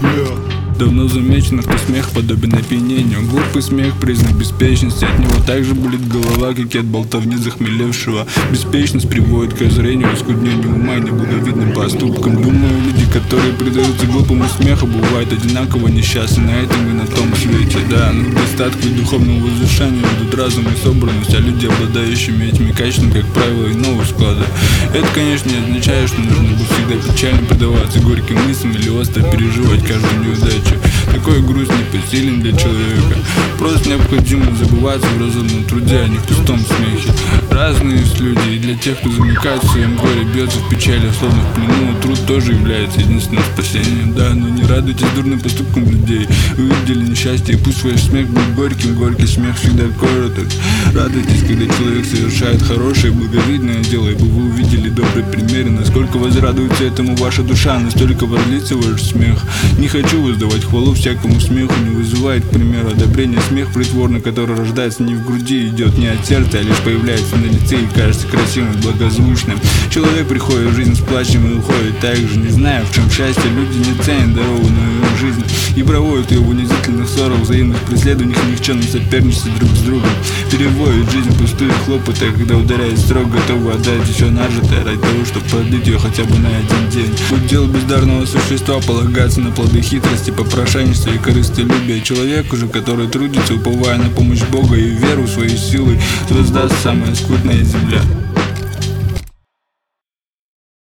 Давно замечено, что смех подобен опьянению. Глупый смех — признак беспечности. От него также болит голова, как и от болтовни захмелевшего. Беспечность приводит к озрению, оскуднению ума и неблаговидным поступкам. Думаю, люди, которые предаются глупому смеху, бывают одинаково несчастны на этом и на том свете. Да, но к достатку и духовному возвышению ведут разум и собранность, а люди, обладающими этими качествами, как правило, иного склада. Это, конечно, не означает, что нужно быть всегда печально предаваться горьким мыслям или остро переживать каждую неудачу. Такой груз непосилен для человека. Просто необходимо забываться в разумном труде, а не в пустом смехе. Разные есть люди, и для тех, кто замыкает в своем горе, бьется в печали, словно в плену, труд тоже является единственным спасением. Да, но не радуйтесь дурным поступкам людей. Вы увидели несчастье, и пусть ваш смех будет горьким, горький смех всегда короток. Радуйтесь, когда человек совершает хорошее и благовидное дело, ибо вы увидели добрый пример, и насколько возрадуется этому ваша душа, настолько возлится ваш смех. Не хочу воздавать хвалу всякому смеху, не вызывает, к примеру, одобрение. Смех притворный, который рождается не в груди, идет не от сердца, а лишь появляется на лице и кажется красивым и благозвучным. Человек приходит в жизнь с плачем и уходит так же, не зная, в чем счастье. Люди не ценят дарованную жизнь и проводят ее в унизительных ссорах, взаимных преследованиях и никчемном соперничестве друг с другом. Переводят жизнь в пустые хлопоты, когда ударяет срок, готовы отдать еще нажитое ради того, чтобы продлить ее хотя бы на один день. Удел бездарного существа полагаться на плоды хитрости, попрошайничества и корыстолюбия. Человек уже, который трудится, уповая на помощь Бога и веру в свои силы, воздаст самая скудная земля.